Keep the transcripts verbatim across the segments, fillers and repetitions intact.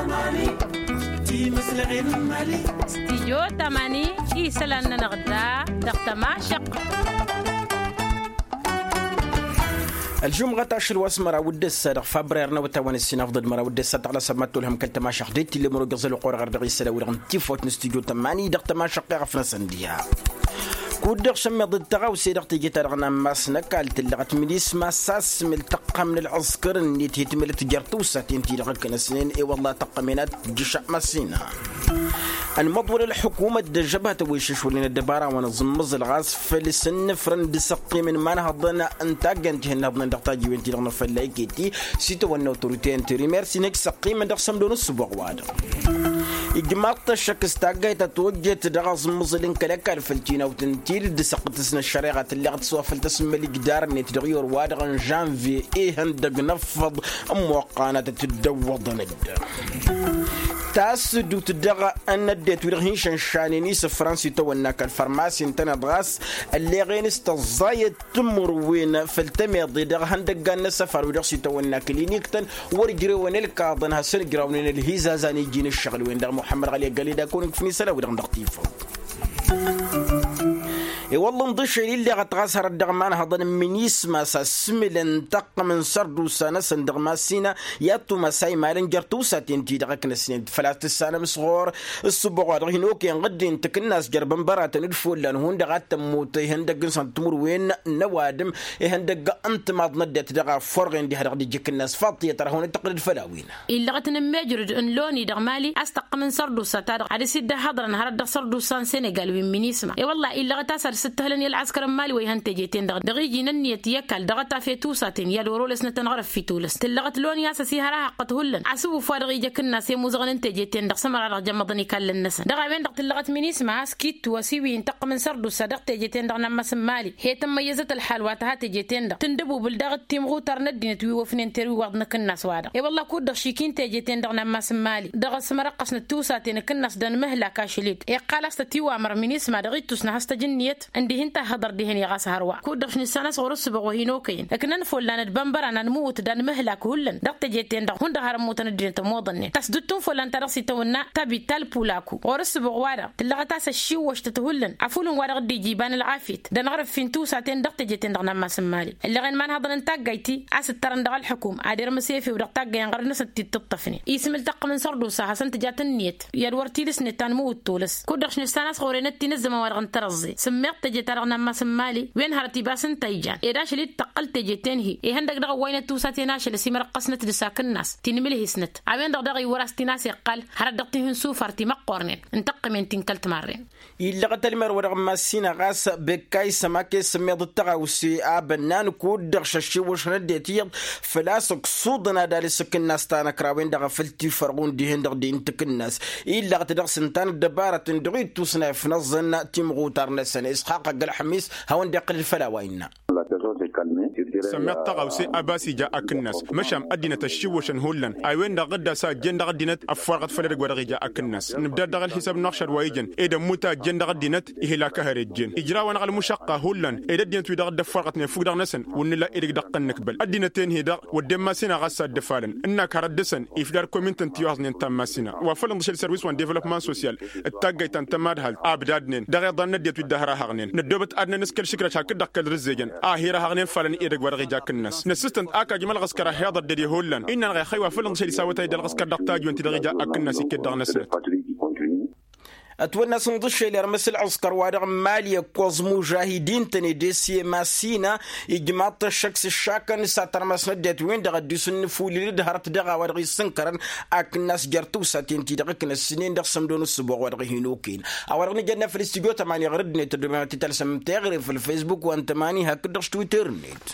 تماني تي مسلغين مالي استيجو تماني إيسلان نغدا دقتما شق الجمعة عشر واسمرا ودس فبراير نوتوان السنة ضد مرا ودس على سمات لهم كنت ما شخديت اللي مرو قزل قور غير دغي سلا ورغم تيفوت نستيجو تماني دقت ما شق غفنا سنديا كودر شمي ضد تغاوسي دقتي جيتارغنا ماسنا قالت اللغة مليس ما ساس ملتقى من العسكر اللي تيتمل تجرتوسة تنتي لغا سنين اي والله تقمينات جشع ماسينا المضور الحكومة دجبها تويشش ولين الدبارة ونظمز الغاز فلسن فرند سقي من ما نهضنا انتاج انتهنا بنا دقتاجي وانتي لغنا فلايكيتي سيتو ونوتوريتي انتري ميرسي نك سقي من دقسم دون السبوع وادا إجماط الشكستاجي تتوجه تدغز مزلين كلاك الفلتينا وتنتيل دسقتسنا الشريعة اللي غتسوا فلتسمى الجدار نت تغير وادغ جانفي إيه هندق نفض أموقانا تتدوض ند تاس دو تدغى أن الديت ورغين شانشانيني سفرانسي تواناك الفارماسي انتنا دغاس اللي غين استزايد تمر وين فلتميضي دغ هندق قانا سفر ودغسي تواناك لينيكتن ورجري ونالكاضن هاسن جراونين الهيزا زاني جين الشغل وين دغ محمد غالي قال لي دا كونك فني سلا ودغ ندقتيفو اي والله نضيش اللي غتغاسر الدغمان هضن من يسمى سمل انتق من سردو سنة سندغ ماسينا ياتو مساي مالن جرتو ساتين تي دغك نسنين فلات السنة مسغور الصبغ هنوك ينغدين تك الناس جربن برات ندفول لان هون دغات موتي هندق سنتمر وين نوادم هندق انت ما ندت دغ فرغين دي هدغ ديك الناس فاطيه ترى هون تقلد فلاوين الا غتنمجرد ان لوني دغ مالي استق من سردو ساتار على سيد هضرن هرد سردو سان سنغال وين يسمى اي والله الا غتاسر ستهلن العسكر مالي ويهنت جيتين دغ دغيجي ننيت يكل دغتا في توساتين يا لورولس نتنغرف في تولس تلغت لون يا سي هراها قد هلن عسو فارغي جك الناس مزغن انت جيتين دغ سمر راه جمضني كل الناس دغ بين دغ تلغت من اسمها سكيت وسيوي انتق من سردو صدقت جيتين دغ نما مالي هي تميزت الحلوات هات جيتين دغ تندبو بالدغ تيمغو ترندين توي وفنين تروي وغدنك الناس وادا اي والله كود شيكين تجيتين دغ نما مالي دغ سمر قسن توساتين كناس دن مهلا كاشليت اي قال استتيو امر من اسمها دغيتوس نحست جنيت عندي انت هضر دهني غاس هروا كودش نسانا صورس بغوهينوكين لكن نفول لان بمبر انا نموت دان مهلك هلن دقت جيتين دغ هند هرموت ندين تمودن تسدتون فلان ترسي تونا تبي تلبولاكو ورس بغوادا تلغتاس الشي واش تتهلن عفولن ورغ دي جيبان العافيت دا نعرف فين تو ساعتين دقت جيتين دغ نما سمالي اللي غن مان هضر انتاجيتي اس ترن دغ الحكوم ادير مسيفي ودقتاج ينغر نس تطفني اسم التق من سردو سا حسن تجات النيت يا ورتي لسنتان موت تولس كودش نسانا صورينتي نزم ورغ ترزي سمعت جيتار نما مالي وين هرتي باسن تيجان إيراش اللي تقلت جيتين هي إيه هندق دغ وين توساتيناش اللي سيمر قسنت دساك الناس تنمله هسنت عوين دغ دغ وراستي ناس يقال هردقتي سوفرتي مقورنين انتق من تنكلت مرين إلا قتل مر ورغم ما سينا غاس بكاي سماكي سميض التغاوسي أبنان كود دغ ششي وش نديتيض فلاسك صودنا دالي سك الناس تانا كراوين دغ فلتي فرغون دي هندق دي انتك الناس إلا قتل سنتان الدبارة تندغي توسنا في نظن تيمغو تارنسن إسحاق قل حميس هون دقل الفلاوين سمعت تغاوسي أباسي جاء الناس مشام أدينة الشوشن هولن أيوين دا غدا سا جن دا غدينت أفرغت فلرق ورغي جاء الناس نبدأ دا الحساب نخشر ويجن إذا موتا جن دا غدينت إهلاك هرجن إجراء ونغل مشقة هولن إذا دينت ودا غدا فرغت نفوق دا نسن ونلا إيرك دق النكبل أدينتين هدا ودم سينا غسا دفالن إنك هردسن إفدار كومنتن تيوازن تم سينا وفلن دشل سيرفيس وان ديفلوبمنت سوسيال التاجي تنتماد هال أبدادنن دا غدا نديت ودا هرهغنن ندوبت أدنى نسكل شكرا شاك دقل رزجن آهيرا هغنن فلن إيرك ورغي جاك الناس نسستن أكا جمال غسكر هذا الددي هولن إننا غي خيوا فلن شلي ساوتاي دال غسكر دقتاج وانت دغي جاك الناس كدغ نسنت أتونا سنضش إلى رمس العسكر وادغ مالية كوز مجاهدين تني ديسي ماسينا إجماط الشخص الشاكن ساتر مسندت وين دغ ديسن فولي دهرت دغ ورغي سنكرن أك الناس جرتو ساتين تي دغ كن السنين دغ سمدون السبوع ورغي هينوكين أورغني جدنا في الاستديو تماني غردني تدرما تتلسم تغري في الفيسبوك وان تماني هكدغش تويتر نت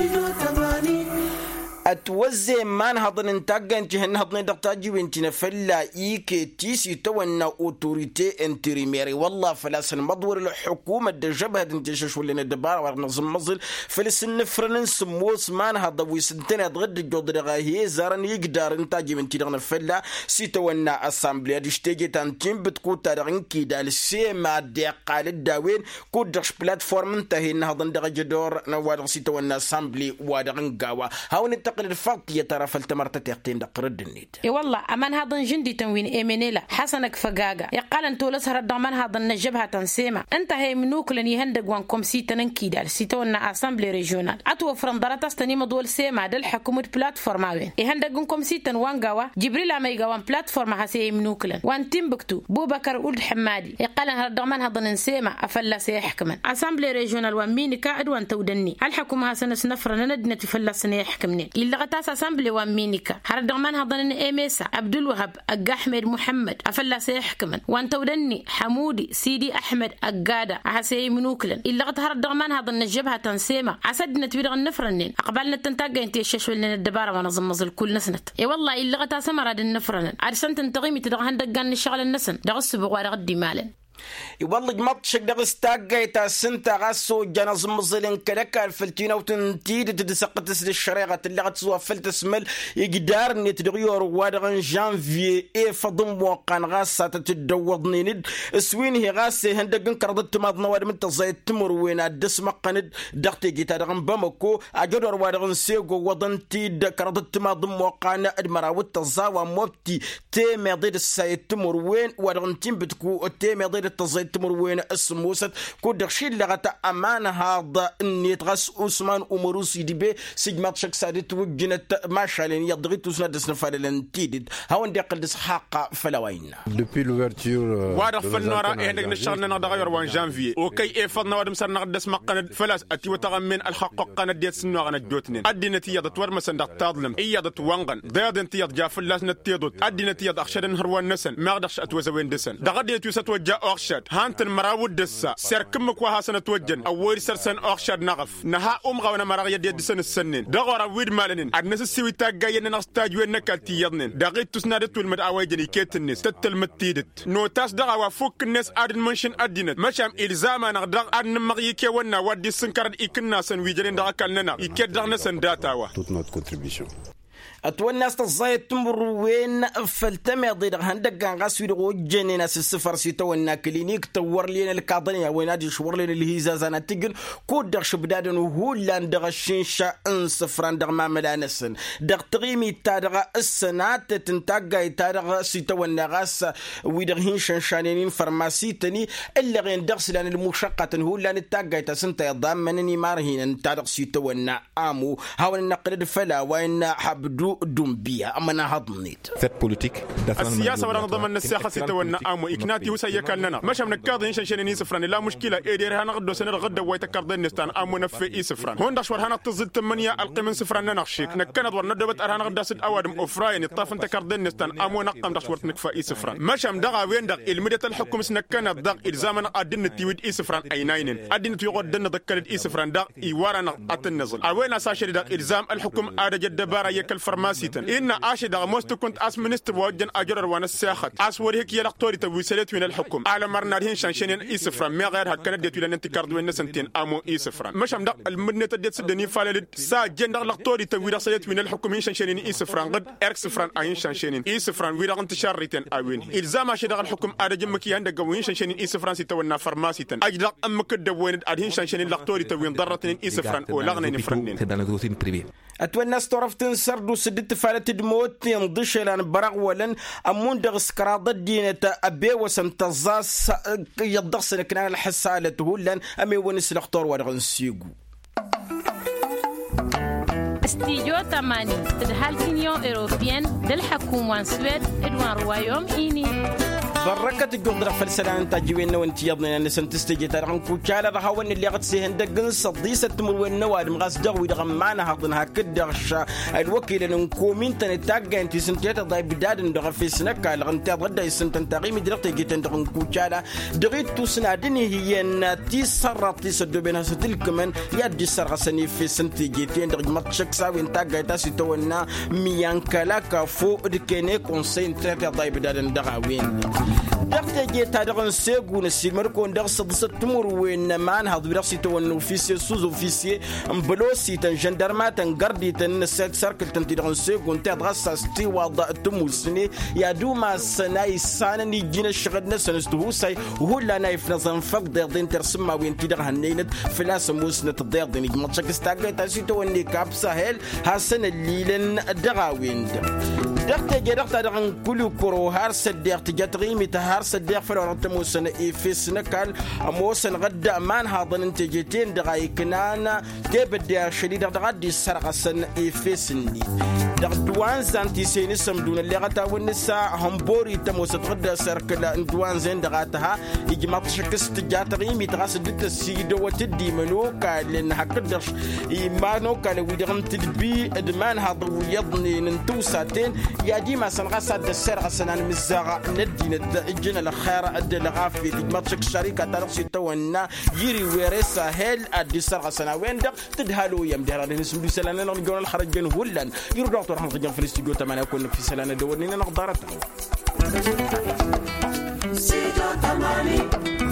أتوزع ما نهضن انتاجن جهن هضن دقتاجي وانتنا فلا إيكي تيسي تونا أوتوريتي انتريميري والله فلاسن مضور الحكومة دجبها دنتشش ولنا الدبارة ورنظم مظل فلسن فرنن سموس ما نهض ويسنتنا تغد الجود رغاهي زارن يقدر انتاجي وانتنا فلا سي تونا أسامبليا دشتيجي تانتين بتكوتا رغنكي دال سيما ديقال الداوين كودرش بلاتفورم انتهي نهضن دغ جدور نوادغ سي تونا أسامبلي وادغن قاوة هاون دقل الفاطية ترى فلتمرت تيقتين دقر الدنيت اي والله امان هذا جندي تنوين ايمينيلا حسنك فقاقا يقال انتو لسهر الضمان هذا نجبها تنسيما انت هي منوك لن يهندق وانكم سيتنن كيدال سيتونا اسامبلي ريجيونال اتو فرندرات استني مدول سيما دل حكومة بلاتفورماوين يهندقونكم سيتن وانقاوا جبريل عما يقوان بلاتفورم هسي منوك لن وان تيمبكتو بو بكر ولد حمادي يقال هذا الضمان هذا نسيما افلا سيحكمن اسامبلي ريجيونال واميني كاعد وان تودني الحكومة هسنا سنفر ندنا تفلا سنيحكمني إلا غتاس اسامبلي وامينيكا هذا الضمان هذا ايميسا عبد الوهاب اج احمد محمد افلا سيحكمن وان تودني حمودي سيدي احمد اجادا هسي منوكلن إلا غتهر الضمان هذا نجبها تنسيما عسدنا تبير النفرنين اقبلنا تنتاجا انت الشش لنا الدباره ونظم الكل نسنت اي والله إلا غتاس مراد النفرن عرسنت تنتغيمي تدغ هندقان الشغل النسن دغس بغوا غدي مالن والله ماتشك دغستاغيتا سنتا غاسو جناز مزلين كلكا الفلتينا وتنتيد تدسقت الشريعه اللي غتسوا فلتسمل يقدر ني تدغيور وادغن جانفي اي فضم وقان غاسا تدوضني ند سوين هي غاسي هندغن كردت ماضنا واد من تزايد تمر وين دس مقند دغتي جيتا دغن بمكو اجدور وادغن سيغو ودنتي كردت ماضم وقان ادمراوت تزاوا موبتي تي ميديد السايد تمر وين وادغن تيم بتكو تي ميديد التزايد تمر وين السموسة كودخشي لغتا أمان هذا النيتغس عثمان أمروسي دي بي سيجمات شك سادت وجنت ماشالين يضغي توسنا دسنا فاللن تيدد هاون دي قلدس حقا فلوين depuis l'ouverture وارغ فالنورا إهدك نشغلنا نغدغير وان جانفي وكي إفضنا وادم سرنا غدس مقند فلاس أتي وتغمين الحق قاند ديت سنو غانا جوتنين أدي نتيا دتور مسن دق تاضلم إيا دت وانغن ضياد انتيا جافل لاس نتيدوت أدي نتيا أخشدن هروان نسن ما غدش أتوزوين دسن دغدي يتوسط وجا أخشد هانتن مراود دسا سيركم كوا هاسنة توجن أول سرسن أخشد نغف نها أم غونا مراغ يدي دسن السنين دغورا ويد مالنين أدنس السوي تاقاين نغستاج وين نكالتي يضنين دغيت تسنادت والمد أواجني كيت النس تتل متيدت نوتاس دغوا فوق الناس أدن منشن أدينت مشام إلزاما نغدغ أدن مغيكي ونا ودي سنكرد إكنا سن ويجرين دغاكالننا إكيد دغنسن داتاوا toute notre contribution. أتوناس تزايد تمر وين فلتمي ضيد هندق غاسويد وجني ناس السفر سيتونا كلينيك تور لينا الكاضنيا وينادي شور لينا الهيزازانا تيجن كودر شبدادن وهولان دغ الشنشا انسفران دغ ماملا نسن دغ تغيمي تادغ السنات تنتاقا تادغ سيتونا غاس ويدغ هنشان شانين فرماسي تاني اللي غين دغس لان المشقة هولان التاقا تسنتا يضام منني مارهين تادغ سيتونا آمو هاون النقرد فلا وين حبدو دومبيا أمنا هضمنيت Cette politique السياسة ولا نظام النساخة ستونا أمو إكناتي وسيكلنا مش من الكاضي إنشان شنين سفران لا مشكلة إيدير هنا غدو سنة غدا ويتكردين نستان أمو نفي إي سفران هون دشور هنا تزيد تمنية القمن سفران نخشيك نكنا دور ندبت أرهنا غدا ست أوادم أفراين الطاف انت كردين نستان أمو نقم دشور نكفى إي سفران مش من دغا وين دغ المدة الحكم سنكنا دغ إلزامنا أدين تيود إي سفران أي ناينين أدين تيغد دن ذكرت إي سفران دغ إيوارنا أتنزل أوين أساشر دغ إلزام الحكم أرجع دبارة يكل فرماسيتن إن أشهد موست كنت أس منستر وجن أجر وانا الساخت أس وريك يلقطوري تويسلت من الحكم على مرنارهن شانشين إيسفران ما غير هكذا ديت ولا ننتكرد وين سنتين أمو إيسفران مش هم دق المدة تديت سدني فالد سا جن دق لقطوري تويسلت من الحكم هن شانشين إيسفران قد إركسفران أين شانشين إيسفران ويرا انتشار ريتن أوين إلزام أشهد الحكم أرجع مكي عندك وين شانشين إيسفران سيتونا فرماسيتن أجدق أم كده وين أدهن شانشين لقطوري توين ضرتين إيسفران ولغنا نفرنين أتوناس طرفتن سردو سدت فالت دموت ينضش لان برغ ولن أمون دغس كراض الدينة أبي وسم تزاس يضغس لكنا الحسالة هولن أمي ونس الأخطار ورغن سيقو استيجو تماني تدهالتينيو إيروبيان دل حكومة سويد إدوان روايوم إيني بركة الجمهورية فلسطين تجيبنا وانتياضنا أن سنتستجي ترى كوكالة رهون اللي قد سهن دقن صديسة تمرون نواد مغاس دغوي دغمانا هضنها كدغش الوكيل نكومين تنتاجا انت سنتيتا ضاي بداد دغ في سنكا لغنتا غدا يسنتن تقيم دغتي جيتن دغن كوكالة دغيت تسنادني هي نتي سرات تسدو بينها ستلك من يدي سرغسني في سنتي جيتين دغ ماتشك ساوي انتاجا تاسيتونا ميانكالا كفو دكيني كونسين تنتيتا ضاي بداد دغاوين دقت جيت هذا سيقون السيمر كون درس ضس التمر وين مان هذا براسي تو الأوفيسي سوز أوفيسي بلوسي تن جندرمات تن قردي تن سيك سيركل تن تدرس سيقون تدرس استي وضع التمر سني يا دوما سناي سانا نيجينا شغلنا سنستهو ساي وهو لا نايف نظام فقد دين ترسم وين تدر هنينت فلاس موسنة الضيق دين يجمع شك استعجل تاسي تو إني كاب سهل هاسن الليلن دعاوين دقت جدقت عن كل كرو هارس الدقت جتريمي تهارس الدق فرعون تموسن إفيس نكال موسن غدا مان هذا نتيجتين دقاي كنانا تبدأ شديد غدي السرقة سن إفيس ني دق دوان زانتي سينسم دون اللي غتا والنساء هم بوري تموس غدا سركلا دوان زين دقاتها يجمع شكس تجاتريمي تغاس دت السيدو وتدي منو قال لأن هكذا إيمانو قال ويدغم تدبي إدمان هذا ويضني ننتو ساتين يا ديما سنغاسا السرقة سنان مزاغا ندي ندجنا الخير أدى الغافي تجمع شك شركة ترقصي تونا يري ويرسا هل أدي السرقة سنا وين دق تدهالو يم دهرا نسمع سلانة نقول الخرجين هولن يرجع تروح نخرج في الاستوديو تمانية كنا في سلانة دورني نقدرته.